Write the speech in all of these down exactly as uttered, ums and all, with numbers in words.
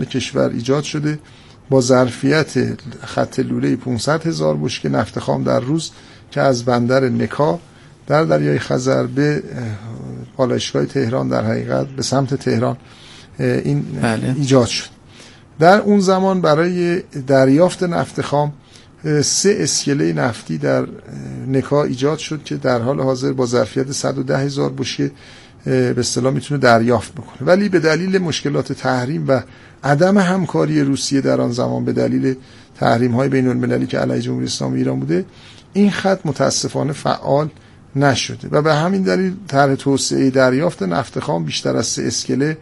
شمال کشور ایجاد شده با ظرفیت خط لوله پانصد هزار بشکه نفت خام در روز که از بندر نکا در دریای خزر به پالایشگاه تهران در حقیقت به سمت تهران این بله. ایجاد شد. در اون زمان برای دریافت نفت خام سه اسکله نفتی در نکا ایجاد شد که در حال حاضر با ظرفیت صد و ده هزار بشکه به اصطلاح میتونه دریافت بکنه، ولی به دلیل مشکلات تحریم و عدم همکاری روسیه در آن زمان به دلیل تحریم های بین المللی که علیه جمهوری اسلامی ایران بوده این خط متاسفانه فعال نشده و به همین دلیل طرح توسعه دریافت نفت خام بیشتر از سه اسکله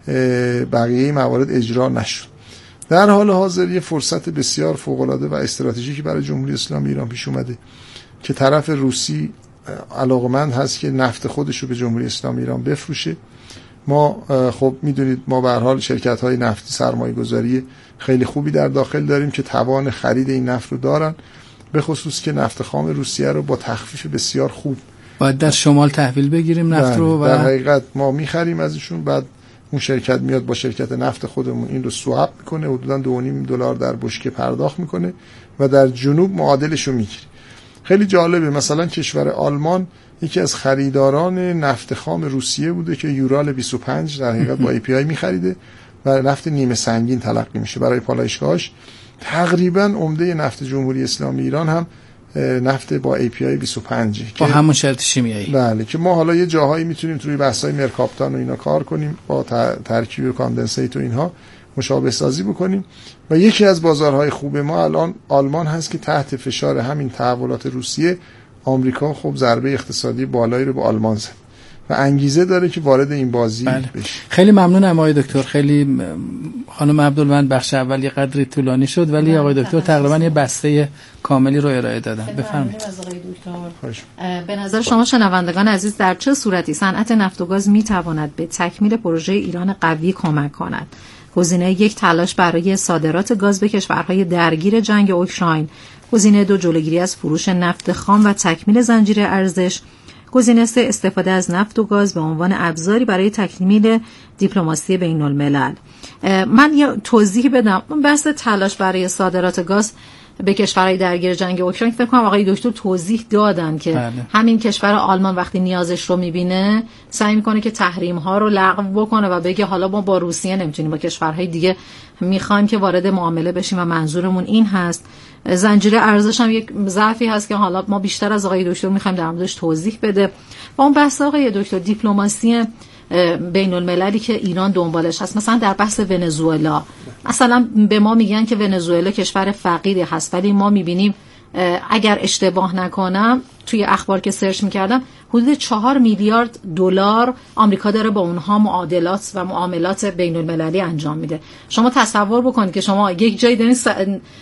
بقیه موارد اجرا نشد. در حال حاضر یه فرصت بسیار فوق‌العاده و استراتژیکی برای جمهوری اسلامی ایران پیش اومده که طرف روسی علاقمند هست که نفت خودش رو به جمهوری اسلامی ایران بفروشه. ما خب میدونید ما به هر حال شرکت‌های نفتی سرمایه‌گذاری خیلی خوبی در داخل داریم که توان خرید این نفت رو دارن، به خصوص که نفت خام روسیه رو با تخفیف بسیار خوب باید در شمال تحویل بگیریم نفت رو و در حقیقت ما می‌خریم ازشون، بعد اون شرکت میاد با شرکت نفت خودمون این رو سواب میکنه، حدوداً دو و نیم دلار در بشکه پرداخت میکنه و در جنوب معادلش رو میگیره. خیلی جالبه، مثلا کشور آلمان یکی از خریداران نفت خام روسیه بوده که یورال بیست و پنج در حقیقت با ای پی آی میخریده و نفت نیمه سنگین تلقی میشه برای پالایشگاهاش. تقریبا عمده نفت جمهوری اسلامی ایران هم نفت با ای پی آی بیست و پنج با همون شرط شیمیایی. بله، که ما حالا یه جاهایی میتونیم توی بحث‌های مرکاپتان و اینا کار کنیم، با ترکیب کاندنسیت و اینها مشابه سازی بکنیم و یکی از بازارهای خوب ما الان آلمان هست که تحت فشار همین تحولات روسیه آمریکا خب ضربه اقتصادی بالایی رو به آلمان زد و انگیزه داره که وارد این بازی بله. بشه. خیلی ممنونم آقای دکتر. خیلی خانم عبدالمند بخش اول یه قدری طولانی شد ولی بله. آقای دکتر تقریبا یه بسته کاملی رو ارائه دادن. بفرمایید. به نظر شما شنوندگان عزیز در چه صورتی صنعت نفت و گاز میتواند به تکمیل پروژه ایران قوی کمک کند؟ گزینه یک تلاش برای صادرات گاز به کشورهای درگیر جنگ اوکراین، گزینه دو جلوگیری از فروش نفت خام و تکمیل زنجیره ارزش، گزینه سه استفاده از نفت و گاز به عنوان ابزاری برای تکمیل دیپلماسی بین الملل. من یه توضیح بدم. بحث تلاش برای صادرات گاز به کشورهای درگیر جنگ اوکراین فکر کنم آقای دکتر توضیح دادن که بله. همین کشور آلمان وقتی نیازش رو میبینه سعی میکنه که تحریم ها رو لغو بکنه و بگه حالا ما با روسیه نمیتونیم، با کشورهای دیگه میخوایم که وارد معامله بشیم و منظورمون این هست. زنجیره ارزش هم یک ضعفی هست که حالا ما بیشتر از آقای دکتر میخوایم در موردش توضیح بده. و اون بحث آقای دکتر دیپلماسی بین المللی که ایران دنبالش هست، مثلا در بحث ونزوئلا، مثلا به ما میگن که ونزوئلا کشور فقیری هست ولی ما میبینیم اگر اشتباه نکنم توی اخبار که سرچ میکردم حدود چهار میلیارد دلار آمریکا داره با اونها معادلات و معاملات بین المللی انجام میده. شما تصور بکنید که شما یک جایی دارین س...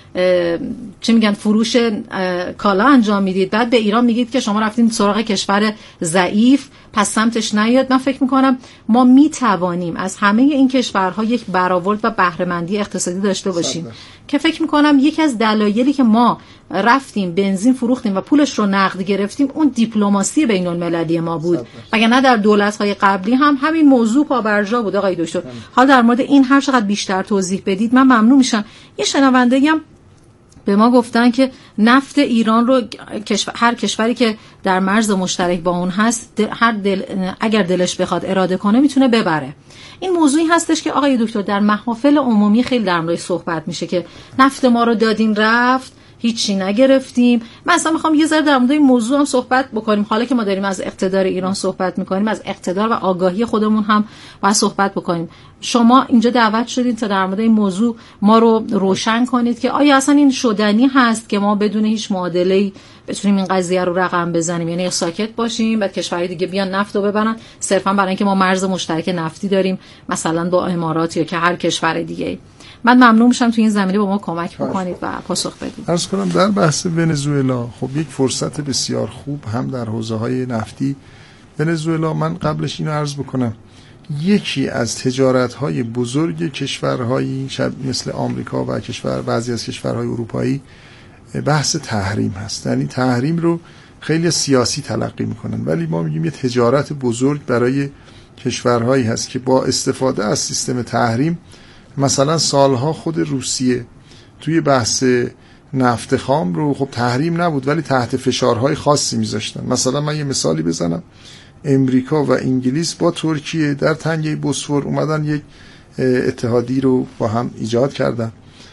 چی میگن فروش کالا انجام میدید، بعد به ایران میگید که شما رفتین سراغ کشور ضعیف پس سمتش نیاد. من فکر میکنم ما میتوانیم از همه این کشورها یک برآورد و بهره‌مندی اقتصادی داشته باشیم که فکر میکنم یکی از دلایلی که ما رفتیم بنزین فروختیم و پولش رو نقد گرفتیم اون دیپلماسی بین المللی ما بود، وگرنه در دولت‌های قبلی هم همین موضوع پابرجا بود. آقای دکتر حالا در مورد این هر چقدر بیشتر توضیح بدید من ممنون میشم. یه شنونده‌ای هم به ما گفتن که نفت ایران رو کشور، هر کشوری که در مرز مشترک با اون هست هر دل، اگر دلش بخواد اراده کنه میتونه ببره. این موضوعی هستش که آقای دکتر در محافل عمومی خیلی در موردش صحبت میشه که نفت ما رو دادین رفت هیچی نگرفتیم. من اصلا میخوام یه ذره در مورد این موضوع هم صحبت بکنیم. حالا که ما داریم از اقتدار ایران صحبت میکنیم، از اقتدار و آگاهی خودمون هم باید صحبت بکنیم. شما اینجا دعوت شدید تا در مورد این موضوع ما رو روشن کنید که آیا اصلا این شدنی هست که ما بدون هیچ معادله‌ای بتونیم این قضیه رو رقم بزنیم، یعنی ساکت باشیم بعد کشورهای دیگه بیان نفت رو ببرن صرفا برای اینکه ما مرز مشترک نفتی داریم مثلا با امارات یا که هر کشور دیگه. من ممنون میشم تو این زمینه با ما کمک بکنید و پاسخ بدید. عرض کنم در بحث ونزوئلا خب یک فرصت بسیار خوب هم در حوزه‌های نفتی ونزوئلا، من قبلش اینو عرض بکنم، یکی از تجارت‌های بزرگ کشورهایی مثل آمریکا و کشور بعضی از کشورهای اروپایی بحث تحریم هست. یعنی تحریم رو خیلی سیاسی تلقی میکنن ولی ما میگیم یه تجارت بزرگ برای کشورهایی هست که با استفاده از سیستم تحریم مثلا سالها خود روسیه توی بحث نفت خام رو خب تحریم نبود ولی تحت فشارهای خاصی میذاشتن. مثلا من یه مثالی بزنم، امریکا و انگلیس با ترکیه در تنگه بوسفور اومدن یک اتحادی رو با هم ایجاد کردن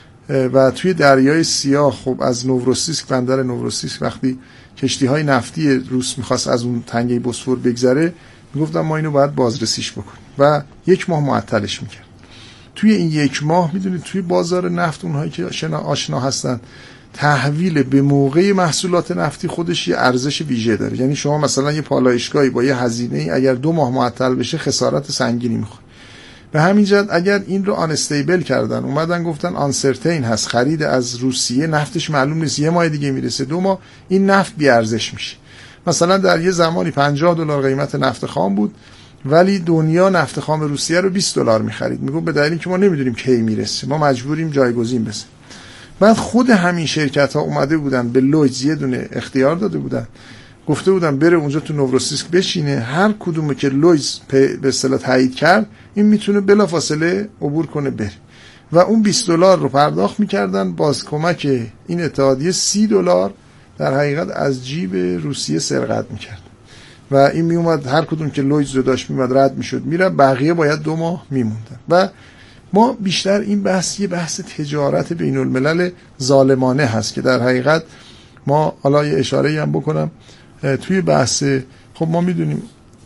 و توی دریای سیاه خب از نوروسیسک، بندر نوروسیسک، وقتی کشتی های نفتی روس میخواست از اون تنگه بوسفور بگذره میگفتن ما اینو باید بازرسیش بکنیم و یک ماه معطلش میکرد. توی این یک ماه میدونید توی بازار نفت اونهایی که آشنا آشنا هستن، تحویل به موقع محصولات نفتی خودش یه ارزش ویژه داره. یعنی شما مثلا یه پالایشگاهی با یه هزینه اگر دو ماه معطل بشه خسارت سنگینی میخوره. به همین جهت اگر این رو آن استیبل کردن، اومدن گفتن آنسرتین هست، خرید از روسیه نفتش معلوم نیست، یه ماه دیگه میرسه، دو ماه این نفت بی ارزش میشه. مثلا در یه زمانی پنجاه دلار قیمت نفت خام بود ولی دنیا نفت خام روسیه رو بیست دلار می‌خرید. میگم به دلیلی که ما نمیدونیم کی میرسه، ما مجبوریم جایگزین بزنیم. بعد خود همین شرکت‌ها اومده بودن به لویز یه دونه اختیار داده بودن، گفته بودن بره اونجا تو نوروسیسک بشینه، هر کدومه که لویز به اصطلاح تایید کرد این میتونه بلافاصله عبور کنه بره و اون بیست دلار رو پرداخت می‌کردن. باز کمک این اتحادیه سی دلار در حقیقت از جیب روسیه سرقت می‌کرد و این می اومد هر کدوم که لویز رو داشت میومد رد میشد میره، بقیه باید دو ماه میموندن. و ما بیشتر این بحث یه بحث تجارت بین الملل ظالمانه هست که در حقیقت ما حالا یه اشاره‌ای هم بکنم توی بحث. خب ما میدونیم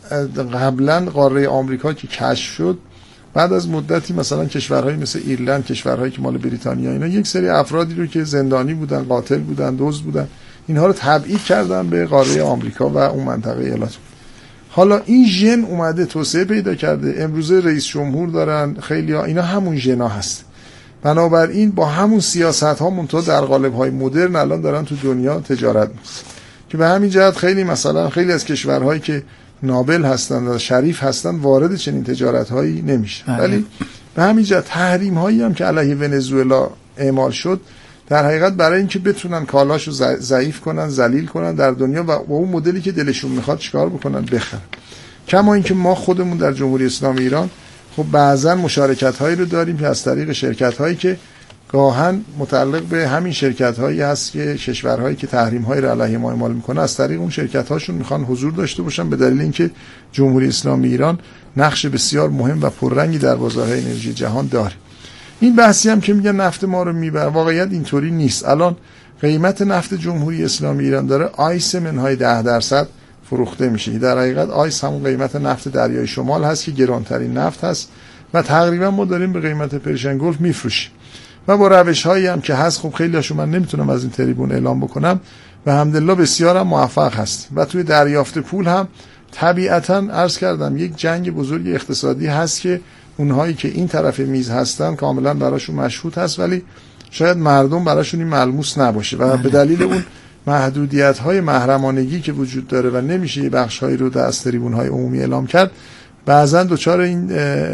قبلا قاره آمریکا که کشف شد، بعد از مدتی مثلا کشورهای مثل ایرلند، کشورهایی که مال بریتانیا، اینا یک سری افرادی رو که زندانی بودن، قاتل بودن، دزد بودن، اینها رو تبعید کردن به قاره آمریکا و اون منطقه ایالات. حالا این ژن اومده توسعه پیدا کرده، امروزه رئیس جمهور دارن خیلی ها، اینا همون ژنا هست. بنابراین با همون سیاست ها منتها در قالب های مدرن الان دارن تو دنیا تجارت میکنن که به همین جهت خیلی مثلا خیلی از کشورهایی که نابل هستن و شریف هستن وارد چنین تجارت هایی نمیشن. ولی به همین جهت تحریم هایی هم که علیه ونزوئلا اعمال شد در حقیقت برای اینکه بتونن کالاشو ضعیف کنن، ذلیل کنن در دنیا و با اون مدلی که دلشون میخواد چیکار بکنن، بخرن. کما اینکه ما خودمون در جمهوری اسلامی ایران خب بعضا مشارکت هایی رو داریم که از طریق شرکت هایی که گاهن متعلق به همین شرکت هایی هست که کشورهایی که تحریم هایی رو علیه ما اعمال میکنه از طریق اون شرکت هاشون میخوان حضور داشته باشن، به دلیل اینکه جمهوری اسلامی ایران نقش بسیار مهم و پررنگی در بازارهای انرژی جهان داره. این بحثی هم که میگن نفت ما رو میبره، واقعیت اینطوری نیست. الان قیمت نفت جمهوری اسلامی ایران داره آیس منهای ده درصد فروخته میشه. در حقیقت آیس همون قیمت نفت دریای شمال هست که گرانترین نفت هست و تقریبا ما داریم به قیمت پرشن گلف میفروشیم و با روش هایی هم که هست، خب خیلی هاشو من نمیتونم از این تریبون اعلام بکنم و الحمدلله بسیار هم موفق هست. و توی دریافت پول هم طبیعتا عرض کردم یک جنگ بزرگ اقتصادی هست که اونهایی که این طرف میز هستن کاملا براشون مشهود هست ولی شاید مردم براشون این ملموس نباشه و به دلیل اون محدودیت های محرمانگی که وجود داره و نمیشه یه بخش هایی رو در تریبون های عمومی اعلام کرد، بعضا دوچار این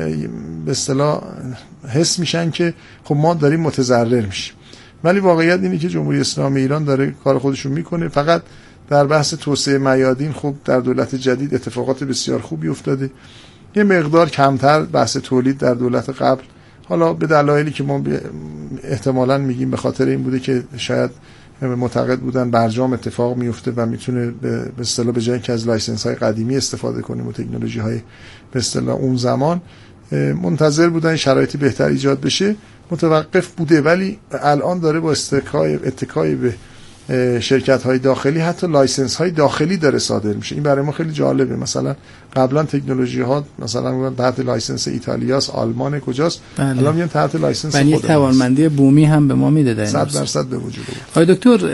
به اصطلاح حس میشن که خب ما داریم متضرر میشیم. ولی واقعیت اینه که جمهوری اسلامی ایران داره کار خودشون میکنه. فقط در بحث توسعه میادین خب در دولت جدید اتفاقات بسیار خوبی افتاده، یه مقدار کمتر بحث تولید در دولت قبل، حالا به دلایلی که ما احتمالاً میگیم به خاطر این بوده که شاید معتقد بودن برجام اتفاق میفته و میتونه به اصطلاح به جای اینکه از لایسنس های قدیمی استفاده کنیم و تکنولوژی های به اصطلاح اون زمان، منتظر بودن شرایطی بهتر ایجاد بشه، متوقف بوده. ولی الان داره با اتکای اتکای به شرکت های داخلی حتی لایسنس های داخلی داره صادر میشه. این برای ما خیلی جالبه. مثلا قبلا تکنولوژی ها مثلا تحت لایسنس ایتالیاس، آلمان، کجاست، بله. الان میان تحت لایسنس خودمون. یعنی توانمندی بومی هم به ما میده. صد درصد به وجود بود. آقای دکتر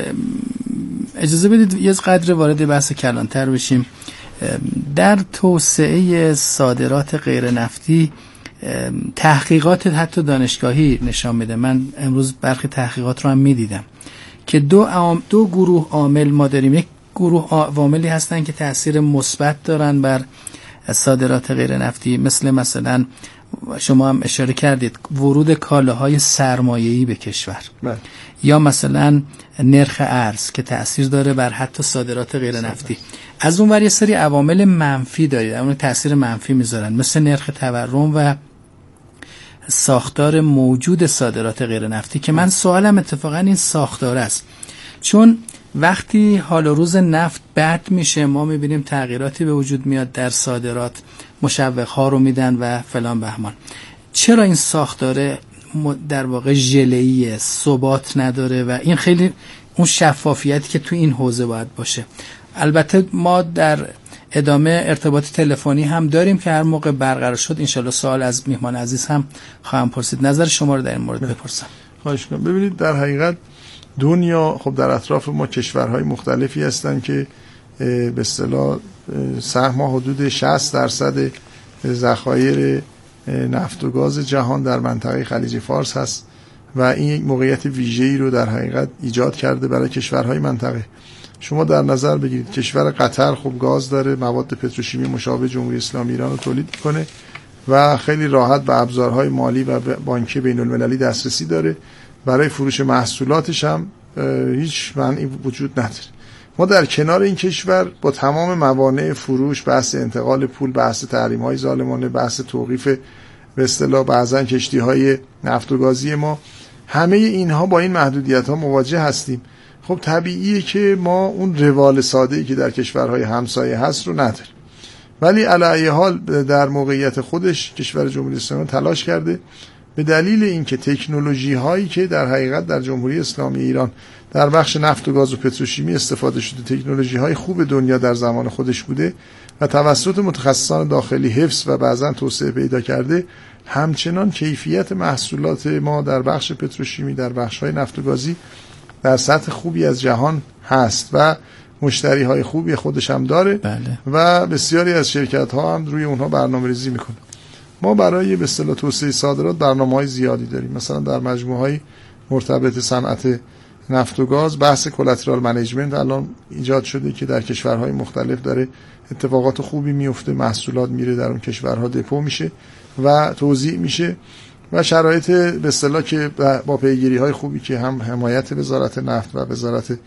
اجازه بدید یه قدر وارد بحث کلانتر بشیم. در توسعه صادرات غیر نفتی تحقیقات حتی دانشگاهی نشان میده، من امروز برخی تحقیقات رو هم میدیدم که دو عام دو گروه عامل ما داریم. یک گروه عواملی هستن که تأثیر مثبت دارن بر صادرات غیر نفتی، مثل مثلا شما هم اشاره کردید ورود کالاهای سرمایه‌ای به کشور بله. یا مثلا نرخ ارز که تأثیر داره بر حتی صادرات غیر نفتی. از اون ور یه سری عوامل منفی دارید، اون تأثیر منفی میذارن، مثل نرخ تورم و ساختار موجود صادرات غیر نفتی که من سوالم اتفاقا این ساختار است، چون وقتی حال و روز نفت بد میشه ما میبینیم تغییراتی به وجود میاد در صادرات، مشوق ها رو میدن و فلان بهمان. چرا این ساختاره در واقع ژله‌ای ثبات نداره و این خیلی اون شفافیتی که تو این حوزه باید باشه؟ البته ما در ادامه ارتباط تلفنی هم داریم که هر موقع برقرار شد انشالله سوال از میهمان عزیز هم خواهم پرسید. نظر شما رو در این مورد بپرسم. خواهش کنم. ببینید در حقیقت دنیا خب در اطراف ما کشورهای مختلفی هستن که به اصطلاح سهم حدود شصت درصد ذخایر نفت و گاز جهان در منطقه خلیج فارس هست و این یک موقعیت ویژه‌ای رو در حقیقت ایجاد کرده برای کشورهای منطقه. شما در نظر بگیرید کشور قطر خب گاز داره، مواد پتروشیمی مشابه جمهوری اسلامی ایران رو تولید میکنه و خیلی راحت به ابزارهای مالی و بانکی بین المللی دسترسی داره. برای فروش محصولاتش هم هیچ مانعی وجود نداره. ما در کنار این کشور با تمام موانع فروش، بحث انتقال پول، بحث تحریم‌های ظالمانه، بحث توقیف به اصطلاح بعضن کشتی‌های نفت و گازی ما، همه اینها با این محدودیت‌ها مواجه هستیم. خب طبیعیه که ما اون روال ساده‌ای که در کشورهای همسایه هست رو نداریم. ولی علی ای حال در موقعیت خودش کشور جمهوری اسلامی تلاش کرده به دلیل اینکه تکنولوژی هایی که در حقیقت در جمهوری اسلامی ایران در بخش نفت و گاز و پتروشیمی استفاده شده، تکنولوژی های خوب دنیا در زمان خودش بوده و توسط متخصصان داخلی حفظ و بعضا توسعه پیدا کرده، همچنان کیفیت محصولات ما در بخش پتروشیمی، در بخش های نفت و گازی در سطح خوبی از جهان هست و مشتری های خوبی خودش هم داره. بله. و بسیاری از شرکت ها هم روی اونها برنامه‌ریزی میکنه. ما برای به اصطلاح توسعه صادرات برنامه‌های زیادی داریم. مثلا در مجموعه‌های مرتبط صنعت نفت و گاز بحث کلاترال منیجمنت الان ایجاد شده که در کشورهای مختلف داره اتفاقات خوبی میفته، محصولات میره در اون کشورها دپو میشه و توزیع میشه و شرایط به اصطلاح که با پیگیری‌های خوبی که هم حمایت وزارت نفت و وزارت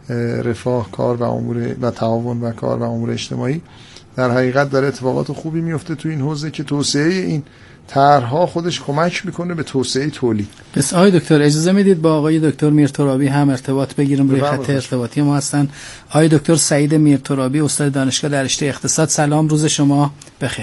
رفاه کار و امور و تعاون و کار و امور اجتماعی در حقیقت داره اتفاقات خوبی میفته تو این حوزه که توسعه این طرح‌ها خودش کمک میکنه به توسعه تولید. بس آقای دکتر اجازه میدید با آقای دکتر میرترابی هم ارتباط بگیرم؟ روی خط ارتباطی ما هستن آقای دکتر سعید میرترابی، استاد دانشگاه در رشته اقتصاد. سلام، روز شما بخیر.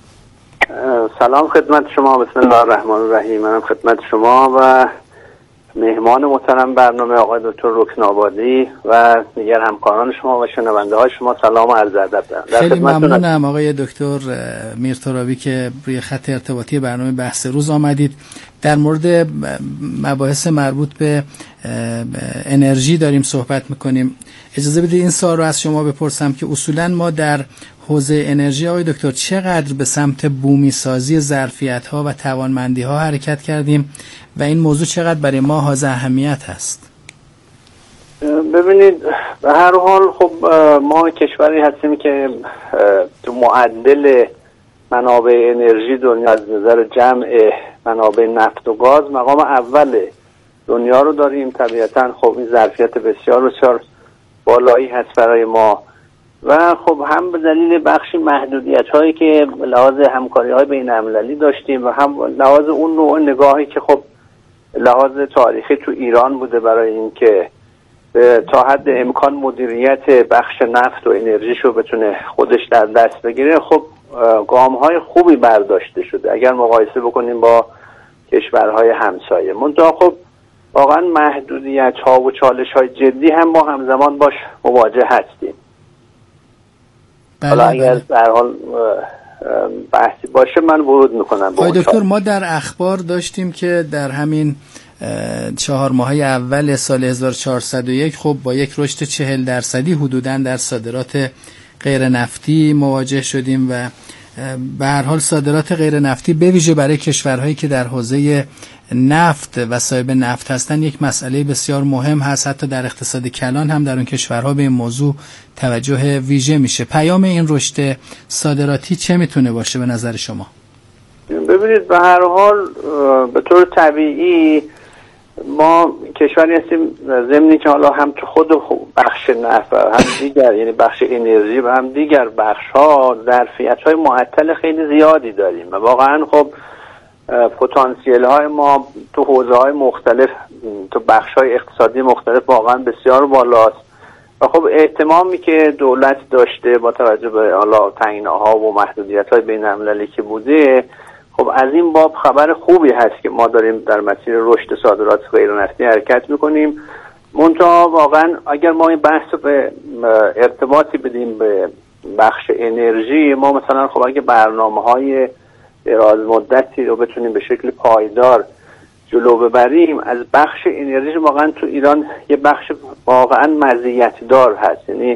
سلام خدمت شما، بسم الله الرحمن الرحیم. منم خدمت شما و مهمان محترم برنامه آقای دکتر رکن‌آبادی و دیگر همکاران شما و شنونده های شما سلام و عرض ادب دارم. خیلی ممنونم آقای دکتر میرترابی که روی خط ارتباطی برنامه بحث روز آمدید. در مورد مباحث مربوط به انرژی داریم صحبت میکنیم. اجازه بدید این سوال رو از شما بپرسم که اصولا ما در حوزه انرژی آقای دکتر چقدر به سمت بومی سازی ظرفیت ها و توانمندی ها حرکت کردیم و این موضوع چقدر برای ما حائز اهمیت هست؟ ببینید به هر حال خب ما کشوری هستیم که تو معدل منابع انرژی دنیا از نظر جمع منابع نفت و گاز مقام اول دنیا رو داریم. طبیعتا خب این ظرفیت بسیار بسیار بالایی هست برای ما و خب هم به دلیل بخشی محدودیت هایی که لحاظ همکاری های بین المللی داشتیم و هم لحاظ اون نوع نگاهی که خب لحاظ تاریخی تو ایران بوده برای این که تا حد امکان مدیریت بخش نفت و انرژیشو بتونه خودش در دست بگیره، خب گام های خوبی برداشته شده اگر مقایسه بکنیم با کشورهای همسایه. منتها خب واقعا محدودیت ها و چالش های جدی هم ما همزمان باش مواجه هستیم. حالا اگر در حال بحثی باشه من ورود میکنم. آقای دکتر ما در اخبار داشتیم که در همین چهار ماهه اول سال هزار و چهارصد و یک خب با یک رشد چهل درصدی حدوداً در صادرات غیر نفتی مواجه شدیم و به هر حال صادرات غیر نفتی به ویژه برای کشورهایی که در حوزه نفت و صاحب نفت هستن یک مسئله بسیار مهم هست. حتی در اقتصاد کلان هم در اون کشورها به این موضوع توجه ویژه میشه. پیام این رشد صادراتی چه میتونه باشه به نظر شما؟ ببینید به هر حال به طور طبیعی ما کشوری هستیم ضمنی که حالا هم تو خود بخش نفت هم دیگر یعنی بخش انرژی و هم دیگر بخش ها ظرفیت های معطل خیلی زیادی داریم و واقعا خب پتانسیل های ما تو حوزه های مختلف، تو بخش های اقتصادی مختلف واقعا بسیار بالاست و خب اهتمامی که دولت داشته با توجه به حالا تعیین‌ها و محدودیت‌های بین‌المللی که بوده، خب از این باب خبر خوبی هست که ما داریم در مسیر رشد صادرات غیرنفتی حرکت می‌کنیم. منتها واقعا اگر ما این بحث رو به ارتباطی بدیم به بخش انرژی، ما مثلا خب اگه برنامه‌های دراز مدتی رو بتونیم به شکل پایدار جلو ببریم، از بخش انرژی واقعا تو ایران یه بخش واقعا مزیت دار هست. یعنی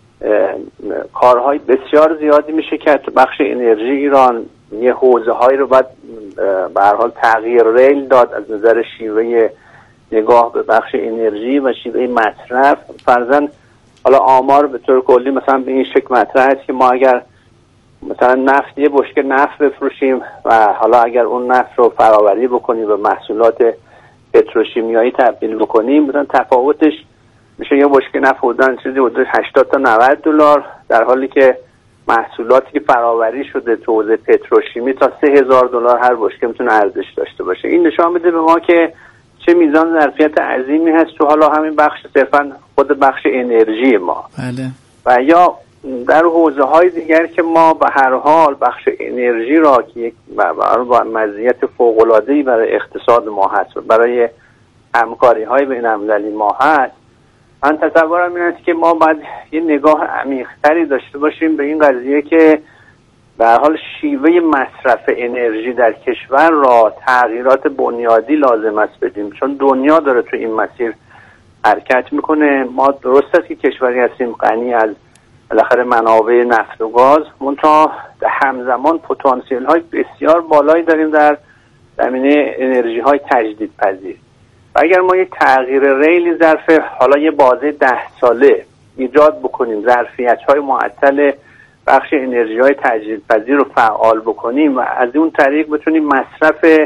کارهای بسیار زیادی میشه کرد تو بخش انرژی ایران. یه حوزه هایی رو باید به هر حال تغییر ریل داد از نظر شیوه نگاه به بخش انرژی و شیوه مصرف. فرضاً حالا آمار به طور کلی مثلا به این شکل مطرح است که ما اگر مثلا نفت یه بشکه نفت بفروشیم و حالا اگر اون نفت رو فراوری بکنیم و محصولات پتروشیمیایی تبدیل بکنیم، مثلا تفاوتش میشه یه بشکه نفت حدوداً چیزی حدود هشتاد تا نود دلار، در حالی که محصولاتی که فراوری شده تو حوزه پتروشیمی تا سه هزار دلار هر بشکه میتونه ارزش داشته باشه. این نشان میده به ما که چه میزان ظرفیت عظیمی هست تو حالا همین بخش صرفاً خود بخش انرژی ما. بله. و یا در حوزه های دیگر که ما به هر حال بخش انرژی را که یک با مزیت فوق‌العاده‌ای برای اقتصاد ما هست و برای همکاری های بین‌المللی ما هست، من تصورم این است که ما باید یه نگاه عمیق‌تری داشته باشیم به این قضیه که به هر حال شیوه مصرف انرژی در کشور را تغییرات بنیادی لازم است بدیم، چون دنیا داره تو این مسیر حرکت میکنه. ما درست است که کشوری هستیم غنی از بالاخره منابع نفت و گاز، منتها همزمان پتانسیل های بسیار بالایی داریم در زمینه انرژی های تجدید پذیر. و اگر ما یک تغییر ریلی ظرف حالا یه بازه ده ساله ایجاد بکنیم، ظرفیت های معطل بخش انرژی های تجدید پذیر رو فعال بکنیم و از اون طریق بتونیم مصرف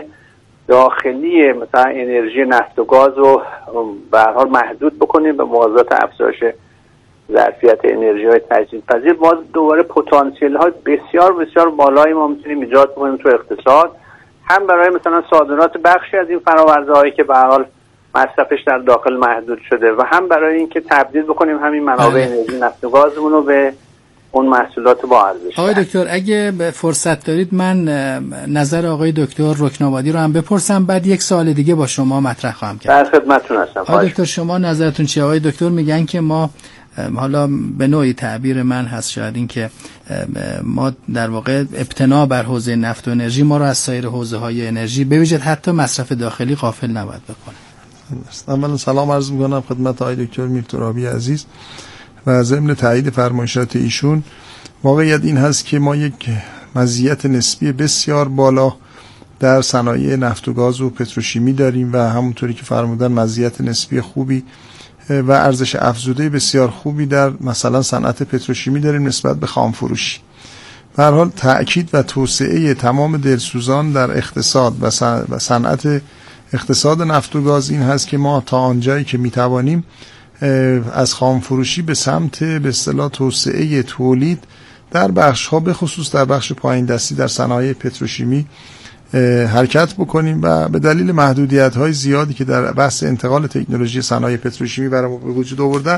داخلی مثلا انرژی نفت و گاز رو به هر حال محدود بکنیم به موازات افزایش ظرفیت انرژی های تجدید پذیر، باز دوباره پتانسیل های بسیار بسیار بالایی ما میتونیم ایجاد بکنیم تو اقتصاد، هم برای مثلا صادرات بخشی از این فرآورده هایی که به هر حال مصرفش در داخل محدود شده و هم برای اینکه تبدیل بکنیم همین منابع انرژی نفت و گازمون رو به اون محصولات با ارزش. آقای دکتر اگه فرصت دارید من نظر آقای دکتر رکن‌آبادی رو هم بپرسم، بعد یک سوال دیگه با شما مطرح خواهم کرد. در خدمتتون هستم. آقای دکتر شما نظرتون چیه؟ آقای دکتر میگن که ما، حالا به نوعی تعبیر من هست شاید، این که ما در واقع ابتنا بر حوزه نفت و انرژی ما رو از سایر حوزه های انرژی به ویژه حتی مصرف داخلی غافل نباید بکنه. اولا سلام عرض می‌کنم خدمت آقای دکتر میر ترابی عزیز و ضمن تایید فرمایشات ایشون، واقعیت این هست که ما یک مزیت نسبی بسیار بالا در صنایع نفت و گاز و پتروشیمی داریم و همونطوری که فرمودن مزیت نسبی خوبی و ارزش افزوده بسیار خوبی در مثلا صنعت پتروشیمی داریم نسبت به خام فروشی. به هر حال تأکید و توسعه تمام دلسوزان در اقتصاد و صنعت اقتصاد نفت و گاز این هست که ما تا آنجایی که میتوانیم از خام فروشی به سمت به اصطلاح توسعه تولید در بخش ها به خصوص در بخش پایین دستی در صنایع پتروشیمی حرکت بکنیم و به دلیل محدودیت های زیادی که در بحث انتقال تکنولوژی صنایع پتروشیمی برای به وجود آوردن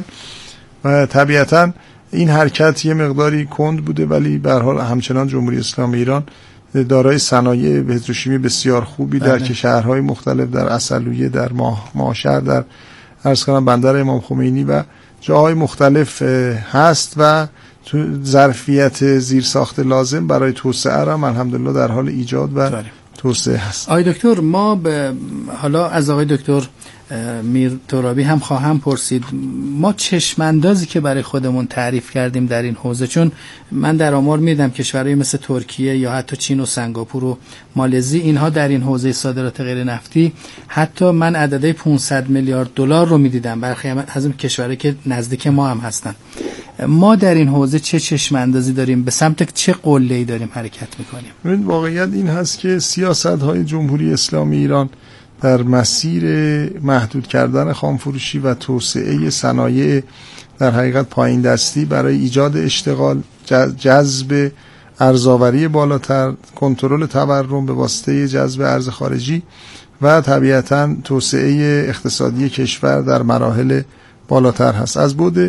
و طبیعتاً این حرکت یه مقداری کند بوده، ولی به هر حال همچنان جمهوری اسلامی ایران دارای صنایع پتروشیمی بسیار خوبی در که شهرهای مختلف در عسلویه، در ماشر، در عرض کنم بندر امام خمینی و جاهای مختلف هست و ظرفیت زیرساخت لازم برای توسعه را الحمدلله در حال ایجاد و توسعه هست. آقای دکتر ما به حالا از آقای دکتر میر ترابی هم خواهم پرسید، ما چشماندازی که برای خودمون تعریف کردیم در این حوزه، چون من در آمار میدم کشورهای مثل ترکیه یا حتی چین و سنگاپور و مالزی اینها در این حوزه صادرات غیر نفتی حتی من عدده پانصد میلیارد دلار رو میدیدم، برخی از این کشورهایی که نزدیک ما هم هستن. ما در این حوزه چه چشماندازی داریم، به سمت چه قله‌ای داریم حرکت میکنیم؟ واقعیت این هست که سیاست‌های جمهوری اسلامی ایران در مسیر محدود کردن خامفروشی و توسعه صنایع در حقیقت پایین دستی برای ایجاد اشتغال، جذب ارزآوری بالاتر، کنترل تورم به واسطه جذب ارز خارجی و طبیعتاً توسعه اقتصادی کشور در مراحل بالاتر هست. از بعد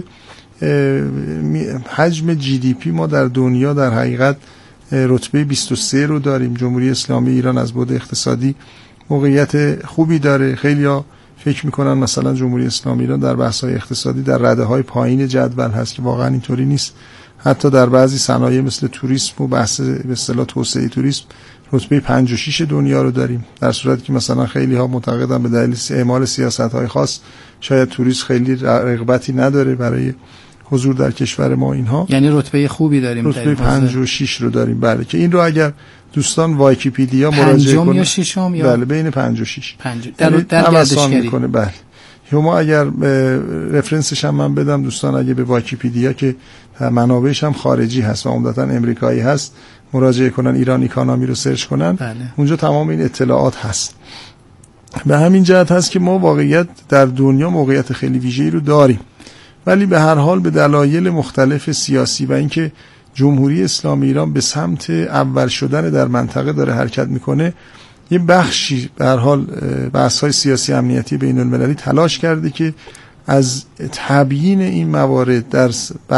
حجم جی دی پی ما در دنیا در حقیقت رتبه بیست و سه رو داریم. جمهوری اسلامی ایران از بعد اقتصادی موقعیت خوبی داره. خیلی‌ها فکر میکنن مثلا جمهوری اسلامی ایران در بحث‌های اقتصادی در رده‌های پایین جدول هست که واقعا اینطوری نیست. حتی در بعضی صنایع مثل توریسم و بحث به اصطلاح توسعه توریسم رتبه پنج و شش دنیا رو داریم، در صورتی که مثلا خیلی‌ها معتقدن به دلیل اعمال سیاست‌های خاص شاید توریسم خیلی رغبتی نداره برای حضور در کشور ما. اینها یعنی رتبه خوبی داریم، رتبه پنج و شش رو داریم. بله که این رو اگر دوستان وایکی‌پدیا مراجعه کنن، پنجم یا ششم یا بله بین پنج و شش پنج در در گردشگری میکنه. بله شما اگر رفرنسش هم من بدم دوستان، اگه به وایکی‌پدیا که منابعش هم خارجی هست و عمدتاً امریکایی هست مراجعه کنن، ایران اکانومی رو سرچ کنن، بله. اونجا تمام این اطلاعات هست. به همین جهت هست که ما واقعیت در دنیا موقعیت خیلی ویژه‌ای رو داریم، ولی به هر حال به دلایل مختلف سیاسی و اینکه جمهوری اسلامی ایران به سمت اول شدن در منطقه داره حرکت میکنه، یه بخشی به هر حال بحث‌های سیاسی امنیتی بین المللی تلاش کرده که از تبیین این موارد در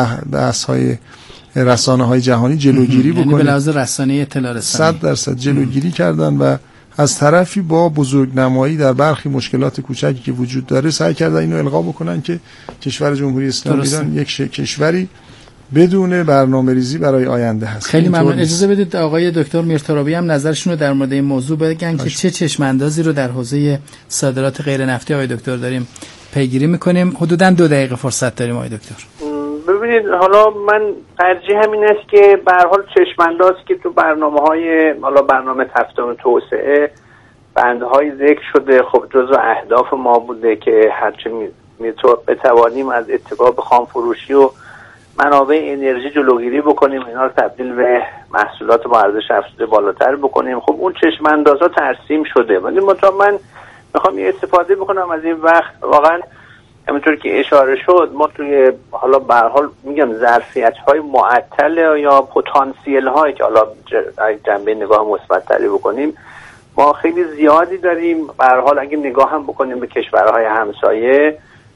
بحث‌های رسانه‌های جهانی جلوگیری بکنه. یعنی به لحاظ رسانه اطلاع رسانی صد درصد جلوگیری کردن و از طرفی با بزرگنمایی در برخی مشکلات کوچکی که وجود داره سعی کردن اینو القا بکنن که کشور جمهوری اسلامی ایران یک کشوری بدون برنامه‌ریزی برای آینده هست. خیلی ممنون. اجازه بدید آقای دکتر میرترابی هم نظرشون رو در مورد این موضوع بگن که چه چشم‌اندازی رو در حوزه صادرات غیر نفتی آقای دکتر داریم پیگیری می‌کنیم. حدوداً دو دقیقه فرصت داریم آقای دکتر. ببینید حالا من ترجیح همین است که به هر حال چشم‌انداز که تو برنامه‌های حالا برنامه تفتم توسعه بندهای ذکر شده، خب جزو اهداف ما بوده که هرچه میتو بتوانیم از اتکا به خام فروشی و منابع انرژی جلوگیری بکنیم، اینا رو تبدیل به محصولات با ارزش افزوده بالاتر بکنیم. خب اون چشم‌اندازها ترسیم شده، ولی مثلا من میخوام یه استفاده بکنم از این وقت. واقعا همونطور که اشاره شد ما توی حالا به هر حال میگم ظرفیت‌های معطل یا پتانسیل هایی که حالا جنبه نگاه مثبت‌تری بکنیم ما خیلی زیادی داریم. به هر حال اگه نگاه هم بکنیم به کشورهای همسایه،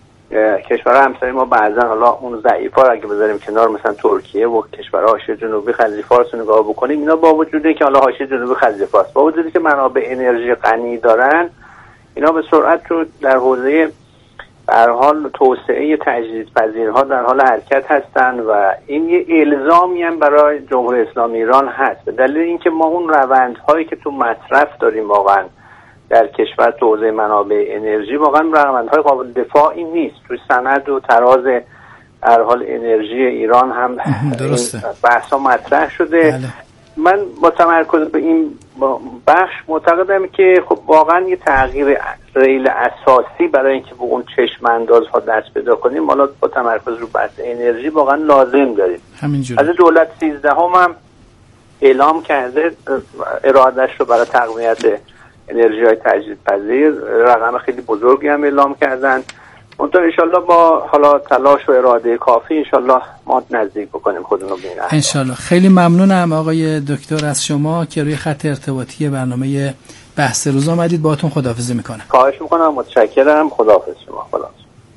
کشورهای همسایه ما بعضا حالا اون ضعیفا رو اگه بذاریم کنار، مثلا ترکیه و کشورهای حاشیه جنوبی خلیج فارس رو نگاه بکنیم، اینا با وجودی که حالا حاشیه جنوبی خلیج فارس با وجودی که منابع انرژی غنی دارن، اینا به سرعت رو در حوزه به هر حال توسعه تجدیدپذیرها در حال حرکت هستن و این یه الزامی هم برای جمهوری اسلامی ایران هست، به دلیل اینکه ما اون روندهایی که تو مصرف داریم واقعا در کشور تو حوزه منابع انرژی واقعا روندهای قابل دفاعی نیست. تو سند و تراز هر حال انرژی ایران هم بحثا مطرح شده. بله. من با تمرکز به این بخش معتقدم که خب واقعا یه تغییر ریل اساسی برای اینکه به اون چشم اندازها دست پیدا کنیم، حالا با تمرکز رو بحث انرژی واقعا لازم داریم. همینجوری. از دولت سیزدهم هم اعلام کرده ارادش رو برای تقویت انرژی های تجدیدپذیر، رقم خیلی بزرگی هم اعلام کردن. منطقه انشالله با حالا تلاش و اراده کافی انشالله ما نزدیک بکنیم خودمون رو به این اهداف. انشالله. خیلی ممنونم آقای دکتر از شما که روی خط ارتباطی برنامه بحث روز آمدید. باهاتون خداحافظی میکنم. خواهش میکنم. متشکرم. خداحافظ شما. خداحافظ.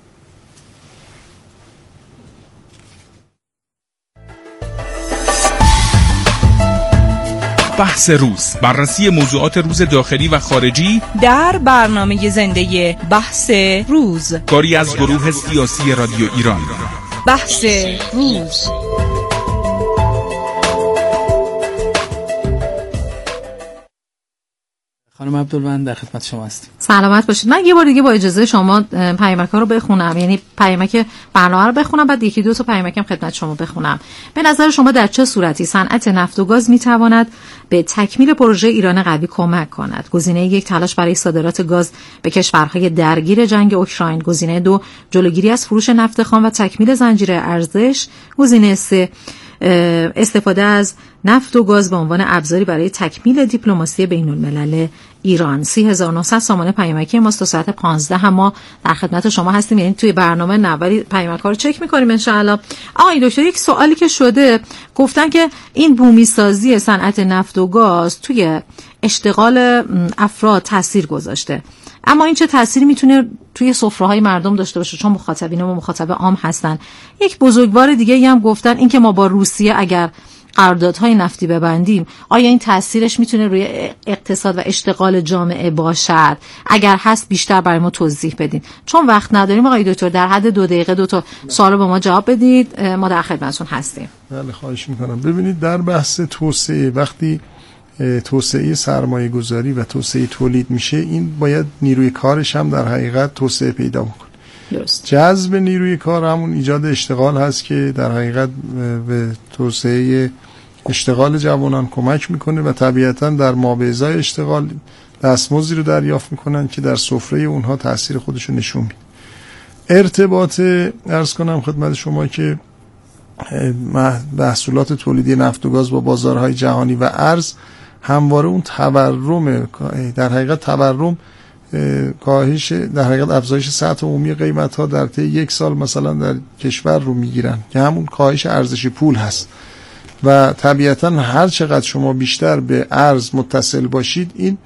بحث روز، بررسی موضوعات روز داخلی و خارجی در برنامه زنده بحث روز، کاری از گروه سیاسی رادیو ایران. بحث روز. خانم عبدالوند در خدمت شما هستیم. سلامت باشید. من یه بار دیگه با اجازه شما پیامک‌ها رو بخونم، یعنی پیامک برنامه رو بخونم، بعد یکی دو تا پیامکم خدمت شما بخونم. به نظر شما در چه صورتی صنعت نفت و گاز میتواند به تکمیل پروژه ایران قوی کمک کند؟ گزینه یک، تلاش برای صادرات گاز به کشورهای درگیر جنگ اوکراین. گزینه دو، جلوگیری از فروش نفت خام و تکمیل زنجیره ارزش. گزینه سه، استفاده از نفت و گاز به عنوان ابزاری برای تکمیل دیپلماسی بین الملل ایران. سی هزار و نهصد سامانه پیامکی ماست. تا ساعت پانزده هم ما در خدمت شما هستیم، یعنی توی برنامه نوری پیامک‌ها رو چک می‌کنیم ان شاء الله. آقای دکتر، یک سوالی که شده، گفتن که این بومی سازی صنعت نفت و گاز توی اشتغال افراد تاثیر گذاشته، اما این چه تأثیری میتونه توی سفره‌های مردم داشته باشه، چون مخاطبین ما مخاطب عام هستن. یک بزرگوار دیگه هم گفتن این که ما با روسیه اگر قراردادهای نفتی ببندیم، آیا این تأثیرش میتونه روی اقتصاد و اشتغال جامعه باشد؟ اگر هست بیشتر برای ما توضیح بدین، چون وقت نداریم آقای دکتر. در حد دو دقیقه دو تا سوال رو به ما جواب بدید، ما در خدمتتون هستیم. بله، خواهش میکنم. ببینید، در بحث توسعه، وقتی توسعه سرمایه گذاری و توسعه تولید میشه، این باید نیروی کارش هم در حقیقت توسعه پیدا بکنه. درست. جذب نیروی کار همون ایجاد اشتغال هست که در حقیقت به توسعه اشتغال جوانان کمک میکنه و طبیعتا در مابعضای اشتغال دستمزدی رو دریافت میکنن که در سفره اونها تاثیر خودش رو نشون میده. ارتباط، عرض کنم خدمت شما که محصولات تولیدی نفت و گاز با بازارهای جهانی و ارز همواره اون تورم، در حقیقت تورم کاهش، در حقیقت افزایش سطح عمومی قیمت ها در طی یک سال مثلا در کشور رو میگیرن که همون کاهش ارزش پول هست و طبیعتا هر چقدر شما بیشتر به ارز متصل باشید، این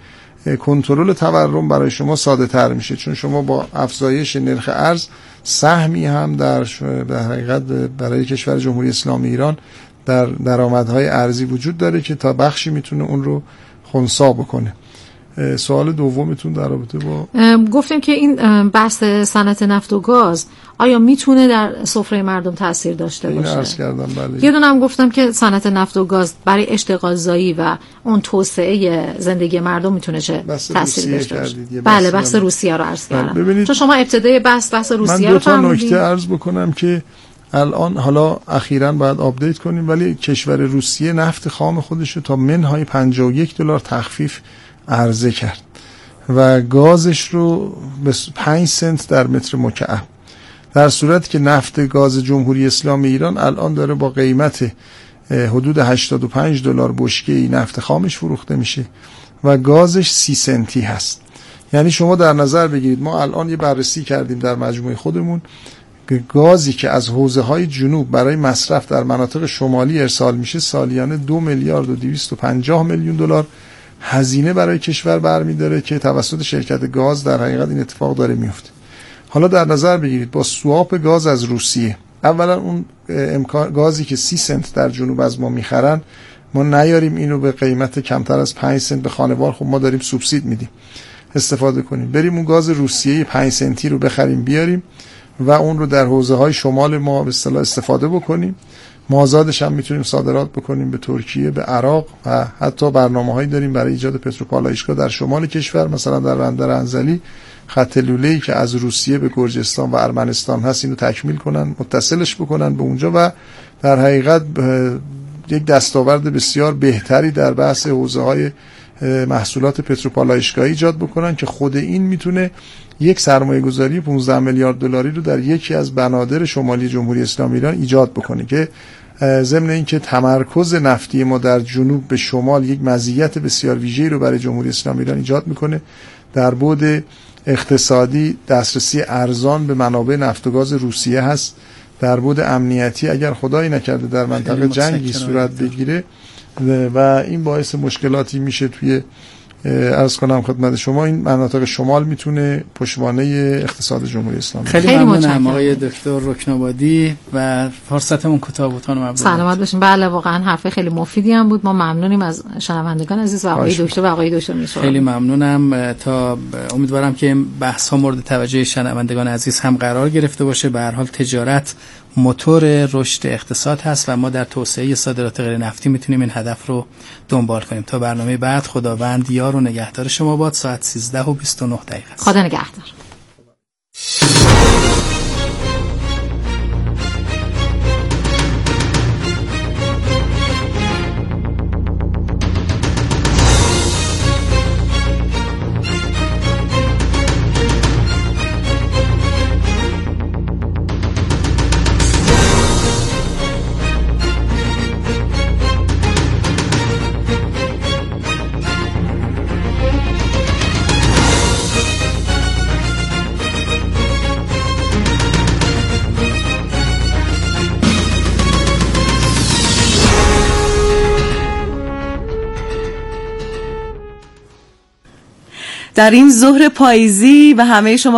کنترل تورم برای شما ساده تر میشه، چون شما با افزایش نرخ ارز سهمی هم در در حقیقت برای کشور جمهوری اسلامی ایران در درآمدهای ارزی وجود داره که تا بخشی میتونه اون رو خنثی بکنه. سوال دومتون در رابطه با گفتیم که این بحث صنعت نفت و گاز آیا میتونه در سفره مردم تاثیر داشته باشه؟ این عرض کردم. بله. یه دونه هم گفتم که صنعت نفت و گاز برای اشتغال زایی و اون توسعه زندگی مردم میتونه چه تاثیری داشته باشه؟ بله، بحث روسیه رو عرض کردم. چون شما ابتدای بحث بحث روسیه رو فرمودید. من دو تا نکته عرض بکنم که الان حالا اخیراً باید آپدیت کنیم، ولی کشور روسیه نفت خام خودش رو تا منهای پنجاه و یک دلار تخفیف عرضه کرد و گازش رو به پنج سنت در متر مکعب، در صورتی که نفت گاز جمهوری اسلامی ایران الان داره با قیمت حدود هشتاد و پنج دلار بشکه‌ای نفت خامش فروخته میشه و گازش سی سنتی هست. یعنی شما در نظر بگیرید، ما الان یه بررسی کردیم در مجموعه خودمون که گازی که از حوزه‌های جنوب برای مصرف در مناطق شمالی ارسال میشه سالیانه دو میلیارد و دویست و پنجاه میلیون دلار هزینه برای کشور برمی‌داره که توسط شرکت گاز در حقیقت این اتفاق داره میفته. حالا در نظر بگیرید با سواپ گاز از روسیه، اولا اون امکان گازی که سی سنت در جنوب از ما میخرن، ما نیاریم اینو به قیمت کمتر از پنج سنت به خانوار، خب ما داریم سوبسید میدیم، استفاده کنیم، بریم اون گاز روسیه پنج سنتی رو بخریم بیاریم و اون رو در حوزه‌های شمال ما به اصطلاح استفاده بکنیم. مازادش هم میتونیم صادرات بکنیم به ترکیه، به عراق و حتی برنامه‌هایی داریم برای ایجاد پتروپالایشگاه در شمال کشور، مثلا در بندر انزلی خط لوله‌ای که از روسیه به گرجستان و ارمنستان هست اینو تکمیل کنن، متصلش بکنن به اونجا و در حقیقت یک دستاورد بسیار بهتری در بحث حوزه‌های محصولات پتروپالایشگاهی ایجاد بکنن که خود این میتونه یک سرمایه گذاری پانزده میلیارد دلاری رو در یکی از بنادر شمالی جمهوری اسلامی ایران ایجاد بکنه که ضمن اینکه تمرکز نفتی ما در جنوب به شمال یک مزیت بسیار ویژه‌ای رو برای جمهوری اسلامی ایران ایجاد میکنه. در بعد اقتصادی دسترسی ارزان به منابع نفت و گاز روسیه هست. در بعد امنیتی اگر خدایی نکرده در منطقه جنگی صورت بگیره و این باعث مشکلاتی میشه توی عرض کنم خدمت شما، این مناطق شمال میتونه پشتوانه اقتصاد جمهوری اسلامی. خیلی, خیلی ممنونم آقای دکتر رکنابادی و فرصتمون کوتاه بود. خانم عبدالله سلامت باشین. بله واقعا حرف خیلی مفیدی هم بود. ما ممنونیم از شنوندگان عزیز و آقای دکتر و آقای دکتر میشورم. خیلی ممنونم. تا امیدوارم که این بحث ها مورد توجه شنوندگان عزیز هم قرار گرفته باشه. به هر حال تجارت موتور رشد اقتصاد هست و ما در توسعه صادرات غیر نفتی میتونیم این هدف رو دنبال کنیم. تا برنامه بعد، خداوند یار و نگهدار شما باد. ساعت سیزده و بیست و نه دقیقه. خدا نگهدار. در این ظهر پاییزی به همه شما